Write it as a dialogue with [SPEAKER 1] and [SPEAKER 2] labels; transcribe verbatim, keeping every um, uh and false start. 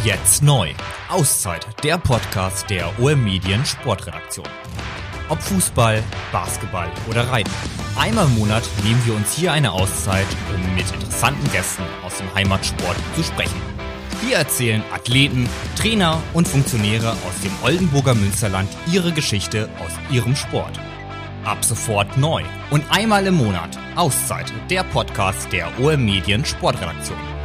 [SPEAKER 1] Jetzt neu. Auszeit, der Podcast der O M Medien Sportredaktion. Ob Fußball, Basketball oder Reiten. Einmal im Monat nehmen wir uns hier eine Auszeit, um mit interessanten Gästen aus dem Heimatsport zu sprechen. Wir erzählen Athleten, Trainer und Funktionäre aus dem Oldenburger Münsterland ihre Geschichte aus ihrem Sport. Ab sofort neu und einmal im Monat Auszeit, der Podcast der O M Medien Sportredaktion.